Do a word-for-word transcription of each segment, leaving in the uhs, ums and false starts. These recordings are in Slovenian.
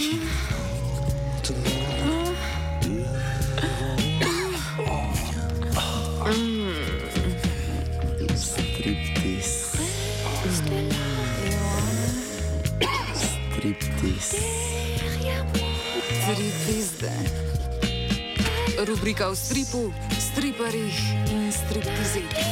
Rubrika v stripu, striparjih in striptizerih.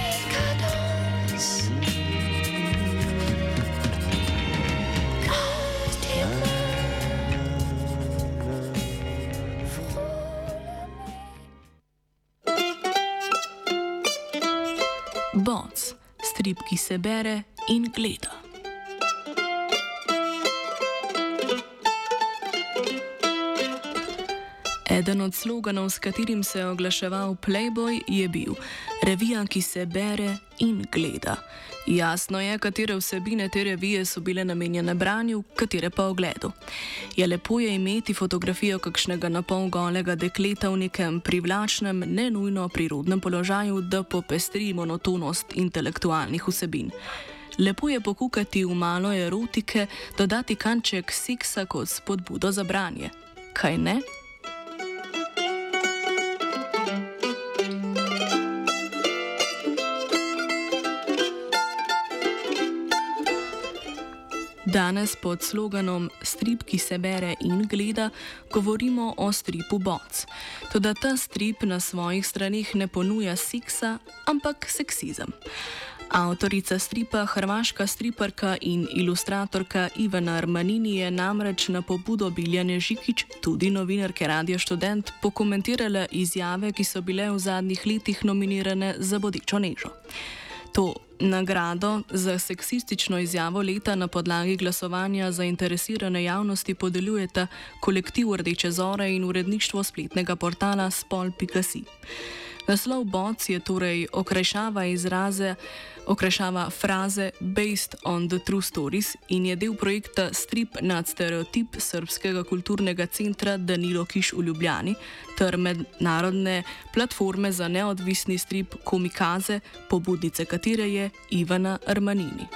Boc, strip, ki se bere in gleda. Eden od sloganov, s katerim se je oglaševal Playboy, je bil: revija, ki se bere in gleda. Jasno je, katere vsebine te revije so bile namenjene branju, katere pa ogledu. Je lepo je imeti fotografijo kakšnega napol golega dekleta v nekem privlačnem, ne nujno prirodnem položaju, da popestri monotonost intelektualnih vsebin. Lepo je pokukati v malo erotike, dodati kanček seksa kot spodbudo za branje. Kaj ne? Danes pod sloganom Strip, ki se bere in gleda, govorimo o stripu Boc. Toda ta strip na svojih straneh ne ponuja seksa, ampak seksizem. Avtorica stripa, hrvaška striparka in ilustratorka Ivana Armanini je namreč na pobudo Biljane Žikić, tudi novinarke Radio Študent, pokomentirala izjave, ki so bile v zadnjih letih nominirane za bodečo nežo. To nagrado za seksistično izjavo leta na podlagi glasovanja zainteresirane javnosti podeljujeta kolektiv Rdeče zore in uredništvo spletnega portala spol pika si. Naslov Boc je torej okrajšava izraze, okrajšava fraze Based on the True Stories in je del projekta Strip nad stereotip Srbskega kulturnega centra Danilo Kiš v Ljubljani ter mednarodne platforme za neodvisni strip Komikaze, pobudnice katere je Ivana Armanini.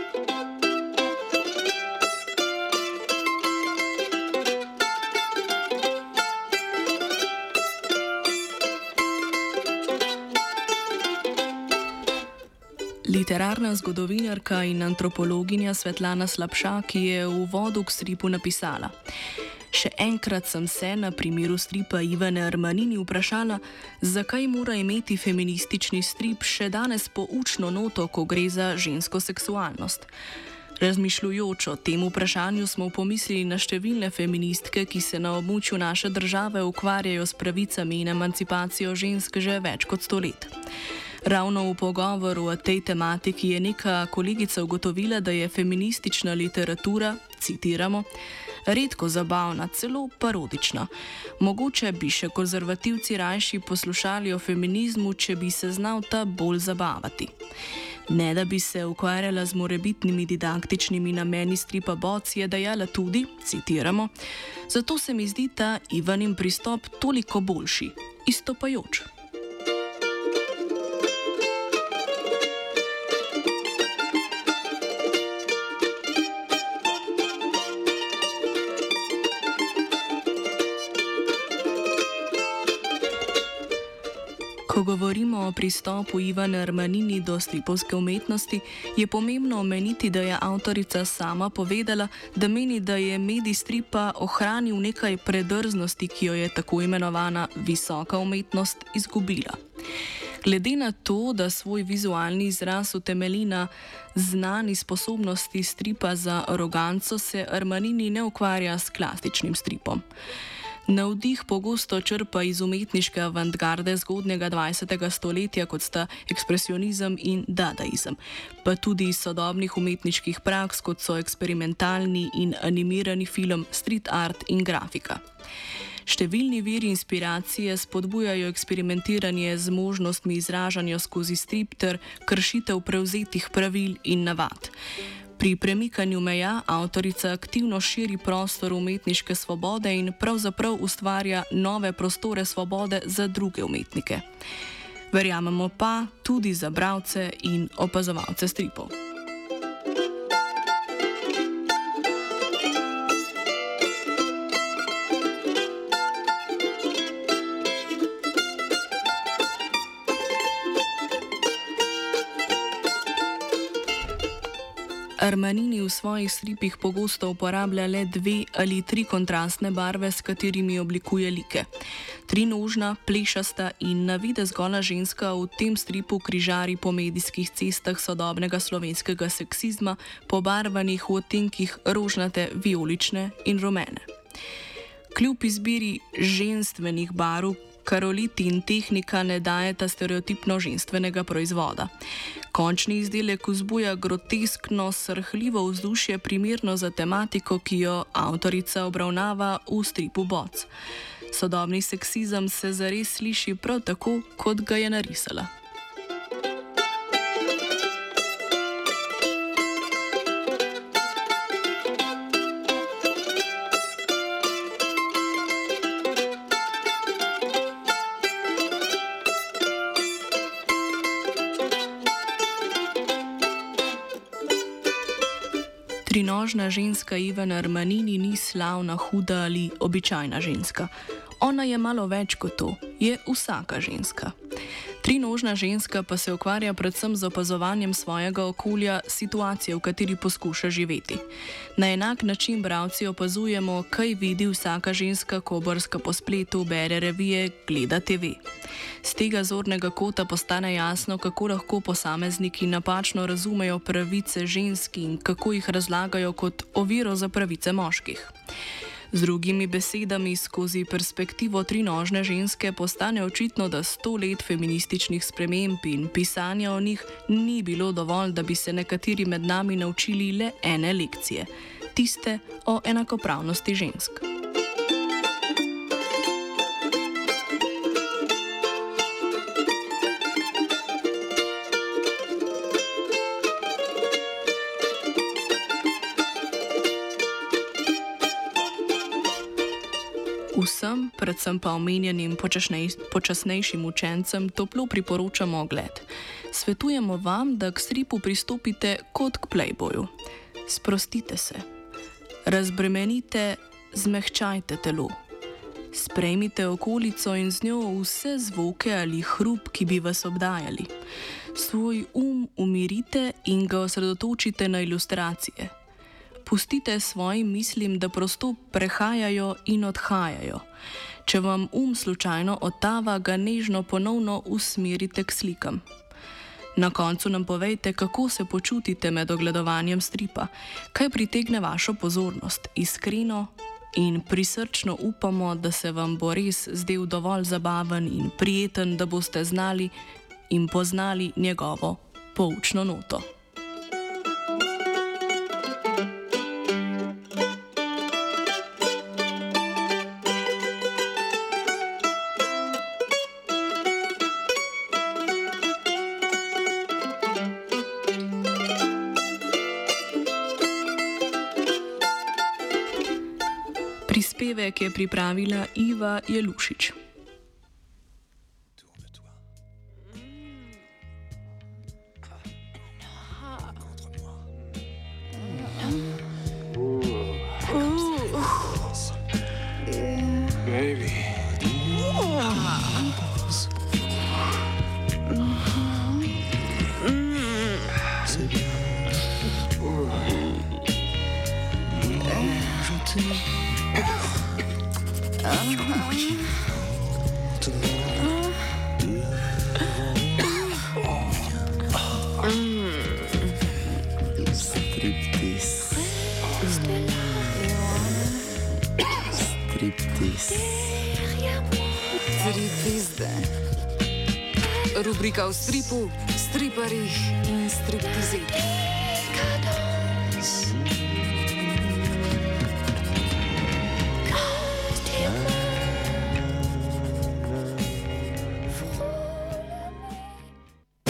Literarna zgodovinarka in antropologinja Svetlana Slapša, ki je v uvodu k stripu napisala: Še enkrat sem se na primeru stripa Ivane Armanini vprašala, zakaj mora imeti feministični strip še danes poučno noto, ko gre za žensko seksualnost. Razmišljujoč o tem vprašanju smo pomislili na številne feministke, ki se na območju naše države ukvarjajo s pravicami in emancipacijo žensk že več kot sto let. Ravno v pogovoru o tej tematiki je neka kolegica ugotovila, da je feministična literatura, citiramo, redko zabavna, celo parodična. Mogoče bi še konzervativci rajši poslušali o feminizmu, če bi se znal ta bolj zabavati. Ne da bi se ukvarjala z morebitnimi didaktičnimi nameni stripa Boc, je dejala tudi, citiramo, zato se mi zdi ta Ivanin pristop toliko boljši, izstopajoč. Ko govorimo o pristopu Ivane Armanini do stripovske umetnosti, je pomembno omeniti, da je avtorica sama povedala, da meni, da je medij stripa ohranil nekaj predrznosti, ki jo je tako imenovana visoka umetnost izgubila. Glede na to, da svoj vizualni izraz utemelji na znani sposobnosti stripa za aroganco, se Armanini ne ukvarja s klasičnim stripom. Navdih pogosto črpa iz umetniške avantgarde zgodnjega dvajsetega stoletja, kot sta ekspresionizem in dadaizem, pa tudi iz sodobnih umetniških praks, kot so eksperimentalni in animirani film, street art in grafika. Številni viri inspiracije spodbujajo eksperimentiranje z možnostmi izražanja skozi strip ter kršitev prevzetih pravil in navad. Pri premikanju meja avtorica aktivno širi prostor umetniške svobode in pravzaprav ustvarja nove prostore svobode za druge umetnike. Verjamemo pa tudi za bralce in opazovalce stripov. Armanini v svojih stripih pogosto uporablja le dve ali tri kontrastne barve, s katerimi oblikuje like. Trinožna, plešasta in na videz gola ženska v tem stripu križari po medijskih cestah sodobnega slovenskega seksizma, pobarvanih v odtenkih rožnate, vijolične in rumene. Kljub izbiri ženstvenih barv, karolit in tehnika ne dajeta stereotipno ženstvenega proizvoda. Končni izdelek vzbuja groteskno, srhljivo vzdušje, primerno za tematiko, ki jo avtorica obravnava v stripu Boc. Sodobni seksizem se zares sliši prav tako, kot ga je narisala. Trinožna ženska Ivana Armanini ni slavna, huda ali običajna ženska. Ona je malo več kot to, je vsaka ženska. Trinožna ženska pa se ukvarja predvsem z opazovanjem svojega okolja, situacije, v kateri poskuša živeti. Na enak način bralci opazujemo, kaj vidi vsaka ženska, ko brska po spletu, bere revije, gleda te ve. Z tega zornega kota postane jasno, kako lahko posamezniki napačno razumejo pravice žensk in kako jih razlagajo kot oviro za pravice moških. Z drugimi besedami, skozi perspektivo trinožne ženske postane očitno, da sto let feminističnih sprememb in pisanja o njih ni bilo dovolj, da bi se nekateri med nami naučili le ene lekcije, tiste o enakopravnosti žensk. Vsem, predvsem pa omenjenim počasnej, počasnejšim učencem, toplo priporočamo ogled. Svetujemo vam, da k stripu pristopite kot k Playboyu. Sprostite se, razbremenite, zmehčajte telo. Sprejmite okolico in z njo vse zvoke ali hrup, ki bi vas obdajali. Svoj um umirite in ga osredotočite na ilustracije. Pustite svojim mislim, da prosto prehajajo in odhajajo. Če vam um slučajno odtava, ga nežno ponovno usmerite k slikam. Na koncu nam povejte, kako se počutite med ogledovanjem stripa, kaj pritegne vašo pozornost, iskreno in prisrčno upamo, da se vam bo res zdel dovolj zabaven in prijeten, da boste znali in poznali njegovo poučno noto. Prispevek je pripravila Iva Jelušič. Striptizde. Rubrika v stripu, striparjih in striptizih.